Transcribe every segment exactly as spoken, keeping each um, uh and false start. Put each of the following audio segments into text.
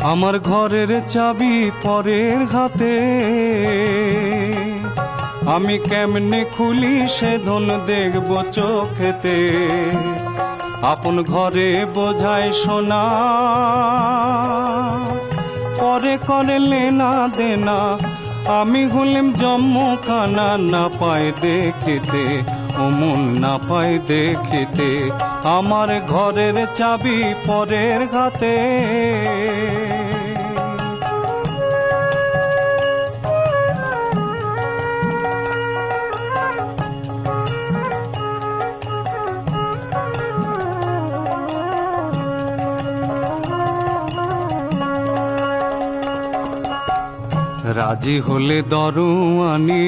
আমার ঘরের চাবি পরের হাতে, আমি কেমনে খুলি সে ধন দেখব চোখেতে। আপন ঘরে বোঝায় সোনা, পরে করে লেনা দেনা। আমি হলাম জম্মু কানা, না পাই দেখিতে অমন না পাই দেখিতে। আমার ঘরের চাবি পরের হাতে। রাজি হলে দরওয়ানি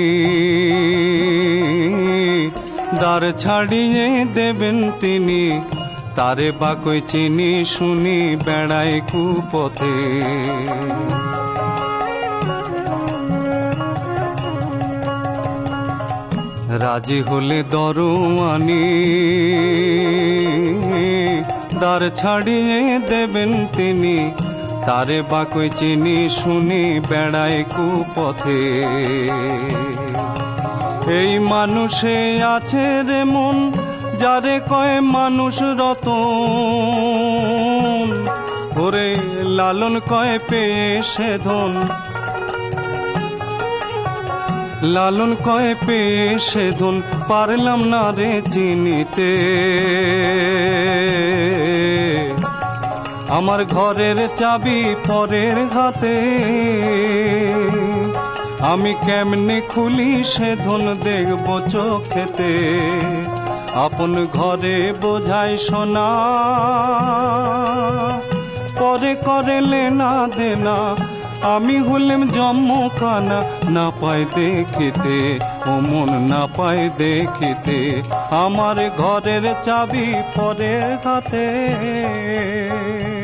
দ্বার ছাড়িয়ে দেবেন তিনি। তারে বাকই চিনি শুনি বেড়ায় কুপথে। রাজি হলে দরওয়ানি দ্বার ছাড়িয়ে দেবেন তিনি। তারে বাকই চিনি শুনি বেড়ায় কুপথে। এই মানুষে আছে রে মন, যারে কয় মানুষ রতন। ওরে লালন কয় পেয়ে সে ধন, লালন কয় পেয়ে সে ধন। পারলাম না রে চিনিতে আমার ঘরের চাবি পরের হাতে। আমি কেমনে খুলি সে ধন দেখব চোখেতে। আপন ঘরে বোঝাই সোনা, পরে করে লেনা দেনা। আমি হলাম জম্মু কানা, না পাই দেখিতে অমন না পাই দেখিতে। আমার ঘরের চাবি পরের হাতে।